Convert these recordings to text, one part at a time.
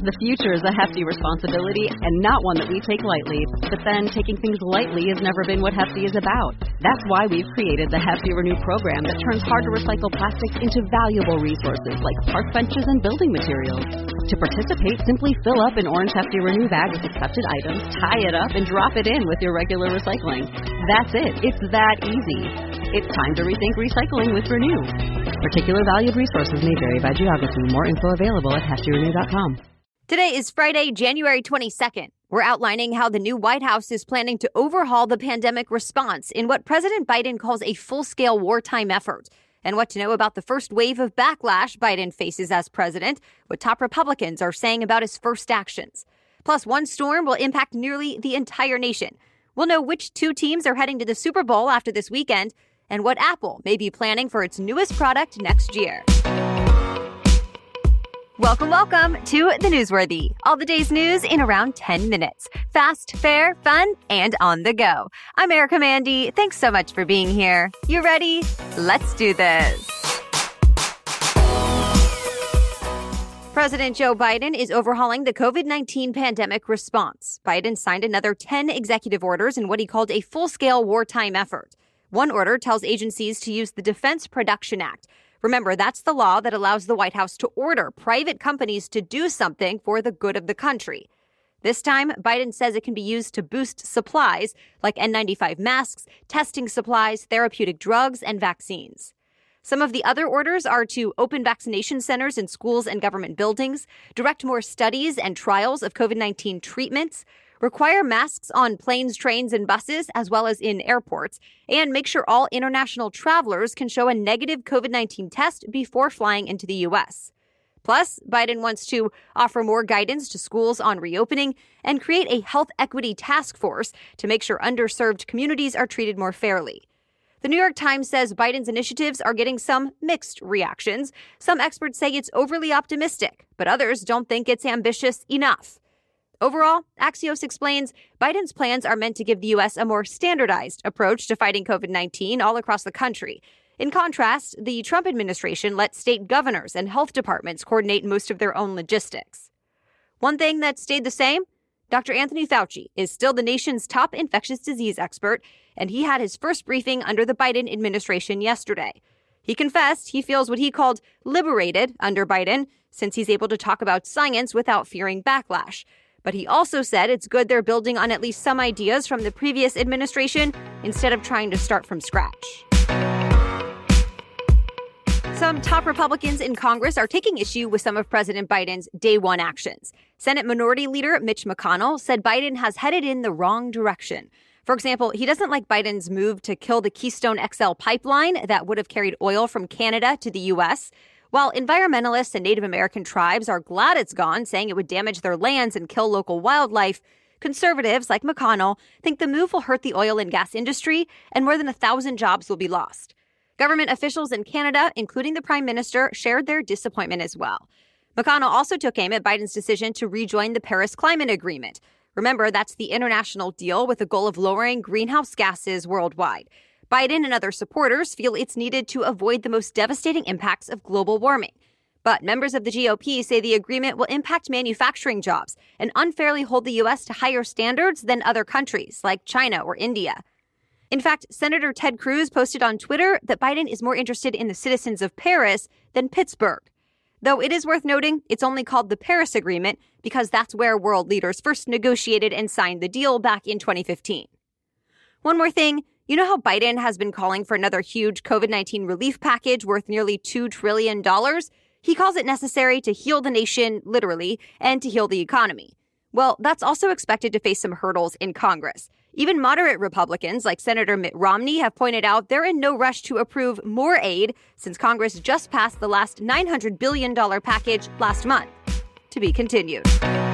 The future is a hefty responsibility and not one that we take lightly. But then taking things lightly has never been what Hefty is about. That's why we've created the Hefty Renew program that turns hard-to-recycle plastics into valuable resources like park benches and building materials. To participate, simply fill up an orange Hefty Renew bag with accepted items, tie it up, and drop it in with your regular recycling. That's it. It's that easy. It's time to rethink recycling with Renew. Particular valued resources may vary by geography. More info available at heftyrenew.com. Today is Friday, January 22nd. We're outlining how the new White House is planning to overhaul the pandemic response in what President Biden calls a full-scale wartime effort, and what to know about the first wave of backlash Biden faces as president, what top Republicans are saying about his first actions. Plus, one storm will impact nearly the entire nation. We'll know which two teams are heading to the Super Bowl after this weekend, and what Apple may be planning for its newest product next year. Welcome to The Newsworthy. All the day's news in around 10 minutes. Fast, fair, fun, and on the go. I'm Erica Mandy. Thanks so much for being here. You ready? Let's do this. President Joe Biden is overhauling the COVID-19 pandemic response. Biden signed another 10 executive orders in what he called a full-scale wartime effort. One order tells agencies to use the Defense Production Act. Remember, that's the law that allows the White House to order private companies to do something for the good of the country. This time, Biden says it can be used to boost supplies like N95 masks, testing supplies, therapeutic drugs, and vaccines. Some of the other orders are to open vaccination centers in schools and government buildings, direct more studies and trials of COVID-19 treatments, require masks on planes, trains, and buses, as well as in airports, and make sure all international travelers can show a negative COVID-19 test before flying into the U.S. Plus, Biden wants to offer more guidance to schools on reopening and create a health equity task force to make sure underserved communities are treated more fairly. The New York Times says Biden's initiatives are getting some mixed reactions. Some experts say it's overly optimistic, but others don't think it's ambitious enough. Overall, Axios explains Biden's plans are meant to give the U.S. a more standardized approach to fighting COVID-19 all across the country. In contrast, the Trump administration let state governors and health departments coordinate most of their own logistics. One thing that stayed the same, Dr. Anthony Fauci is still the nation's top infectious disease expert, and he had his first briefing under the Biden administration yesterday. He confessed he feels what he called liberated under Biden, since he's able to talk about science without fearing backlash. But he also said it's good they're building on at least some ideas from the previous administration instead of trying to start from scratch. Some top Republicans in Congress are taking issue with some of President Biden's day one actions. Senate Minority Leader Mitch McConnell said Biden has headed in the wrong direction. For example, he doesn't like Biden's move to kill the Keystone XL pipeline that would have carried oil from Canada to the U.S., while environmentalists and Native American tribes are glad it's gone, saying it would damage their lands and kill local wildlife. Conservatives like McConnell think the move will hurt the oil and gas industry and more than 1,000 jobs will be lost. Government officials in Canada, including the Prime Minister, shared their disappointment as well. McConnell also took aim at Biden's decision to rejoin the Paris Climate Agreement. Remember, that's the international deal with the goal of lowering greenhouse gases worldwide. Biden and other supporters feel it's needed to avoid the most devastating impacts of global warming. But members of the GOP say the agreement will impact manufacturing jobs and unfairly hold the U.S. to higher standards than other countries like China or India. In fact, Senator Ted Cruz posted on Twitter that Biden is more interested in the citizens of Paris than Pittsburgh. Though it is worth noting, it's only called the Paris Agreement because that's where world leaders first negotiated and signed the deal back in 2015. One more thing. You know how Biden has been calling for another huge COVID-19 relief package worth nearly $2 trillion? He calls it necessary to heal the nation, literally, and to heal the economy. Well, that's also expected to face some hurdles in Congress. Even moderate Republicans like Senator Mitt Romney have pointed out they're in no rush to approve more aid since Congress just passed the last $900 billion package last month. To be continued.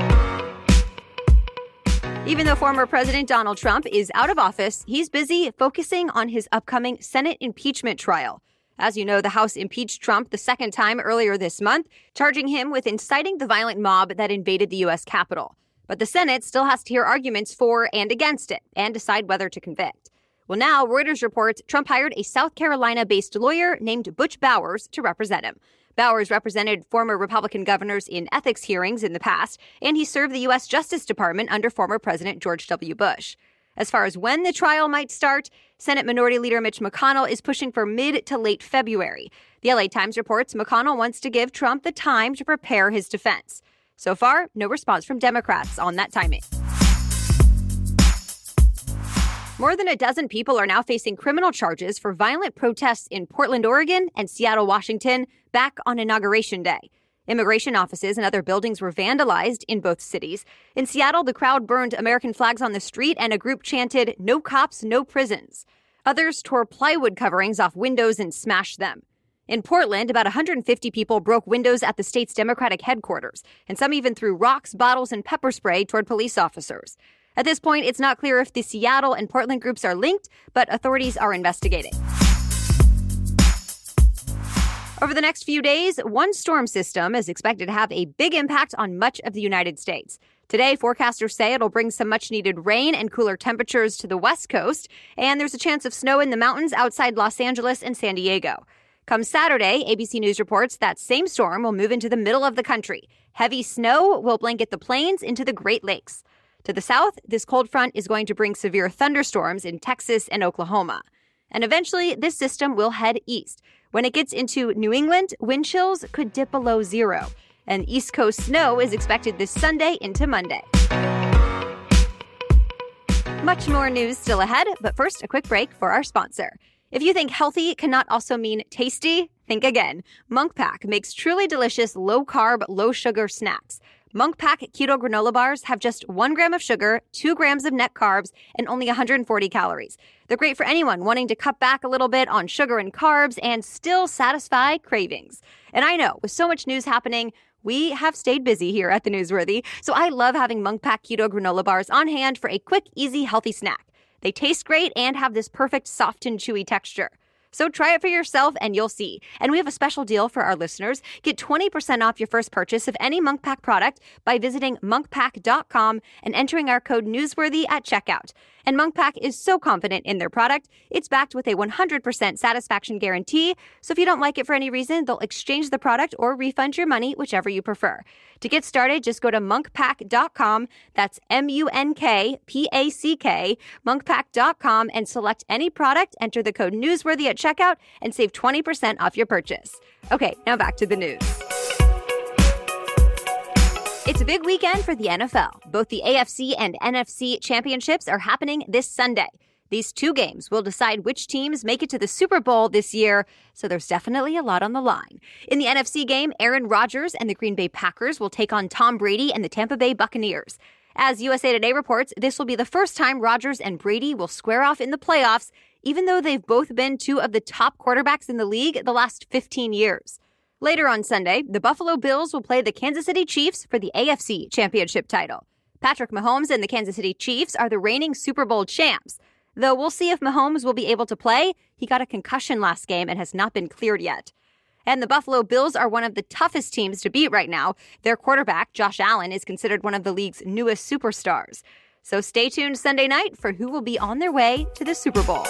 Even though former President Donald Trump is out of office, he's busy focusing on his upcoming Senate impeachment trial. As you know, the House impeached Trump the second time earlier this month, charging him with inciting the violent mob that invaded the U.S. Capitol. But the Senate still has to hear arguments for and against it and decide whether to convict. Well, now Reuters reports Trump hired a South Carolina-based lawyer named Butch Bowers to represent him. Bowers represented former Republican governors in ethics hearings in the past, and he served the U.S. Justice Department under former President George W. Bush. As far as when the trial might start, Senate Minority Leader Mitch McConnell is pushing for mid to late February. The LA Times reports McConnell wants to give Trump the time to prepare his defense. So far, no response from Democrats on that timing. More than a dozen people are now facing criminal charges for violent protests in Portland, Oregon, and Seattle, Washington, back on Inauguration Day. Immigration offices and other buildings were vandalized in both cities. In Seattle, the crowd burned American flags on the street and a group chanted, "No cops, no prisons." Others tore plywood coverings off windows and smashed them. In Portland, about 150 people broke windows at the state's Democratic headquarters, and some even threw rocks, bottles, and pepper spray toward police officers. At this point, it's not clear if the Seattle and Portland groups are linked, but authorities are investigating. Over the next few days, one storm system is expected to have a big impact on much of the United States. Today, forecasters say it'll bring some much-needed rain and cooler temperatures to the West Coast, and there's a chance of snow in the mountains outside Los Angeles and San Diego. Come Saturday, ABC News reports that same storm will move into the middle of the country. Heavy snow will blanket the plains into the Great Lakes. To the south, this cold front is going to bring severe thunderstorms in Texas and Oklahoma. And eventually, this system will head east. When it gets into New England, wind chills could dip below zero. And East Coast snow is expected this Sunday into Monday. Much more news still ahead, but first, a quick break for our sponsor. If you think healthy cannot also mean tasty, think again. Munk Pack makes truly delicious low-carb, low-sugar snacks. Munk Pack Keto Granola Bars have just 1 gram of sugar, 2 grams of net carbs, and only 140 calories. They're great for anyone wanting to cut back a little bit on sugar and carbs and still satisfy cravings. And I know, with so much news happening, we have stayed busy here at The Newsworthy, so I love having Munk Pack Keto Granola Bars on hand for a quick, easy, healthy snack. They taste great and have this perfect soft and chewy texture. So try it for yourself and you'll see. And we have a special deal for our listeners. Get 20% off your first purchase of any Munk Pack product by visiting monkpack.com and entering our code Newsworthy at checkout. And Munk Pack is so confident in their product, it's backed with a 100% satisfaction guarantee. So if you don't like it for any reason, they'll exchange the product or refund your money, whichever you prefer. To get started, just go to monkpack.com. That's MUNKPACK, monkpack.com, and select any product, enter the code Newsworthy at checkout, and save 20% off your purchase. Okay, now back to the news. It's a big weekend for the NFL. Both the AFC and NFC championships are happening this Sunday. These two games will decide which teams make it to the Super Bowl this year, so there's definitely a lot on the line. In the NFC game, Aaron Rodgers and the Green Bay Packers will take on Tom Brady and the Tampa Bay Buccaneers. As USA Today reports, this will be the first time Rodgers and Brady will square off in the playoffs, even though they've both been two of the top quarterbacks in the league the last 15 years. Later on Sunday, the Buffalo Bills will play the Kansas City Chiefs for the AFC Championship title. Patrick Mahomes and the Kansas City Chiefs are the reigning Super Bowl champs. Though we'll see if Mahomes will be able to play. He got a concussion last game and has not been cleared yet. And the Buffalo Bills are one of the toughest teams to beat right now. Their quarterback, Josh Allen, is considered one of the league's newest superstars. So stay tuned Sunday night for who will be on their way to the Super Bowl.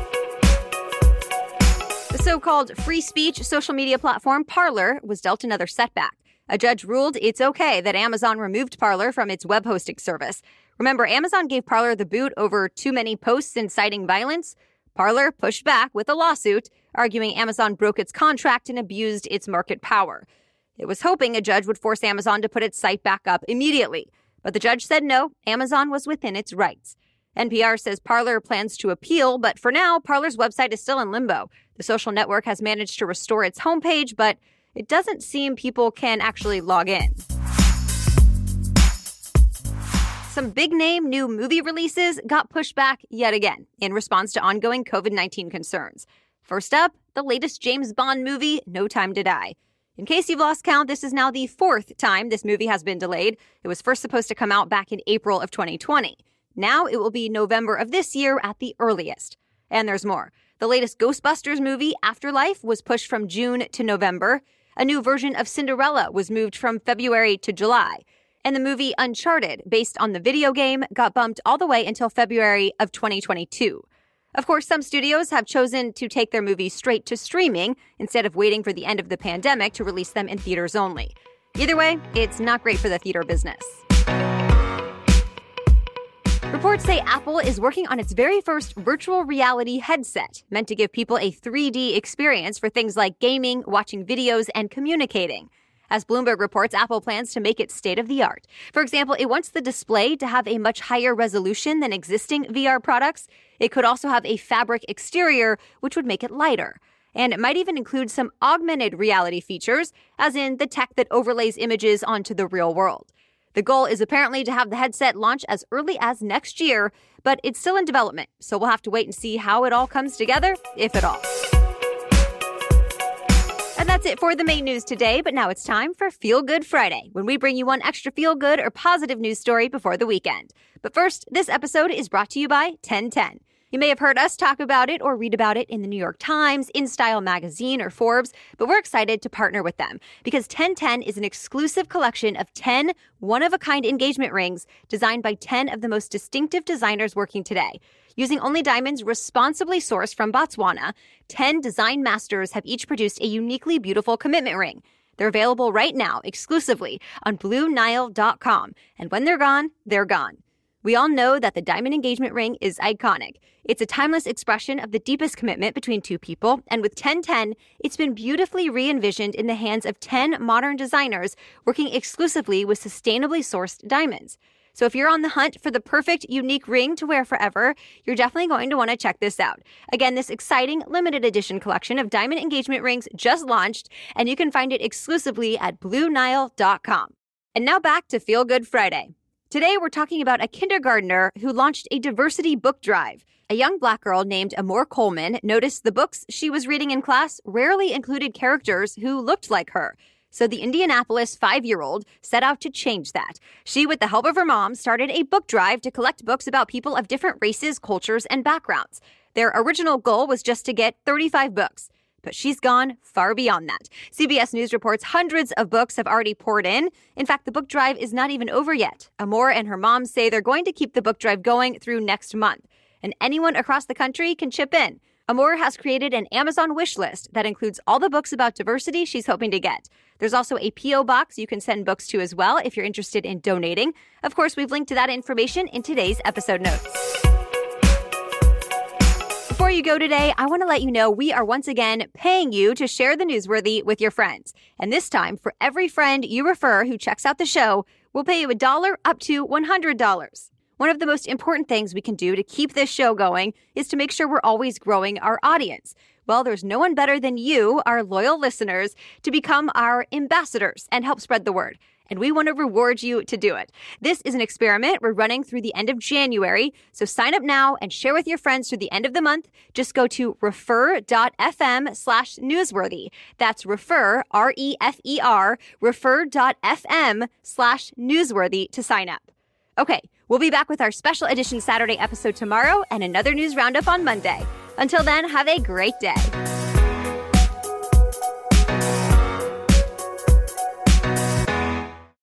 The so-called free speech social media platform Parler was dealt another setback. A judge ruled it's okay that Amazon removed Parler from its web hosting service. Remember, Amazon gave Parler the boot over too many posts inciting violence. Parler pushed back with a lawsuit, arguing Amazon broke its contract and abused its market power. It was hoping a judge would force Amazon to put its site back up immediately. But the judge said no, Amazon was within its rights. NPR says Parler plans to appeal, but for now, Parler's website is still in limbo. The social network has managed to restore its homepage, but it doesn't seem people can actually log in. Some big-name new movie releases got pushed back yet again in response to ongoing COVID-19 concerns. First up, the latest James Bond movie, No Time to Die. In case you've lost count, this is now the 4th time this movie has been delayed. It was first supposed to come out back in April of 2020. Now it will be November of this year at the earliest. And there's more. The latest Ghostbusters movie, Afterlife, was pushed from June to November. A new version of Cinderella was moved from February to July. And the movie Uncharted, based on the video game, got bumped all the way until February of 2022. Of course, some studios have chosen to take their movies straight to streaming instead of waiting for the end of the pandemic to release them in theaters only. Either way, it's not great for the theater business. Reports say Apple is working on its very first virtual reality headset, meant to give people a 3D experience for things like gaming, watching videos, and communicating. As Bloomberg reports, Apple plans to make it state-of-the-art. For example, it wants the display to have a much higher resolution than existing VR products. It could also have a fabric exterior, which would make it lighter. And it might even include some augmented reality features, as in the tech that overlays images onto the real world. The goal is apparently to have the headset launch as early as next year, but it's still in development, so we'll have to wait and see how it all comes together, if at all. And that's it for the main news today, but now it's time for Feel Good Friday, when we bring you one extra feel-good or positive news story before the weekend. But first, this episode is brought to you by 1010. You may have heard us talk about it or read about it in the New York Times, InStyle magazine, or Forbes, but we're excited to partner with them because 1010 is an exclusive collection of 10 one-of-a-kind engagement rings designed by 10 of the most distinctive designers working today. Using only diamonds responsibly sourced from Botswana, 10 design masters have each produced a uniquely beautiful commitment ring. They're available right now exclusively on BlueNile.com, and when they're gone, they're gone. We all know that the diamond engagement ring is iconic. It's a timeless expression of the deepest commitment between two people, and with 1010, it's been beautifully re-envisioned in the hands of 10 modern designers working exclusively with sustainably sourced diamonds. So if you're on the hunt for the perfect, unique ring to wear forever, you're definitely going to want to check this out. Again, this exciting limited edition collection of diamond engagement rings just launched, and you can find it exclusively at BlueNile.com. And now back to Feel Good Friday. Today, we're talking about a kindergartner who launched a diversity book drive. A young Black girl named Amor Coleman noticed the books she was reading in class rarely included characters who looked like her. So the Indianapolis 5-year-old set out to change that. She, with the help of her mom, started a book drive to collect books about people of different races, cultures, and backgrounds. Their original goal was just to get 35 books. But she's gone far beyond that. CBS News reports hundreds of books have already poured in. In fact, the book drive is not even over yet. Amor and her mom say they're going to keep the book drive going through next month. And anyone across the country can chip in. Amor has created an Amazon wish list that includes all the books about diversity she's hoping to get. There's also a P.O. box you can send books to as well if you're interested in donating. Of course, we've linked to that information in today's episode notes. Before you go today, I want to let you know we are once again paying you to share the newsworthy with your friends. And this time, for every friend you refer who checks out the show, we'll pay you $1 up to $100. One of the most important things we can do to keep this show going is to make sure we're always growing our audience. Well, there's no one better than you, our loyal listeners, to become our ambassadors and help spread the word. And we want to reward you to do it. This is an experiment we're running through the end of January, so sign up now and share with your friends through the end of the month. Just go to refer.fm/newsworthy. That's refer, R-E-F-E-R, refer.fm/newsworthy to sign up. Okay, we'll be back with our special edition Saturday episode tomorrow and another news roundup on Monday. Until then, have a great day.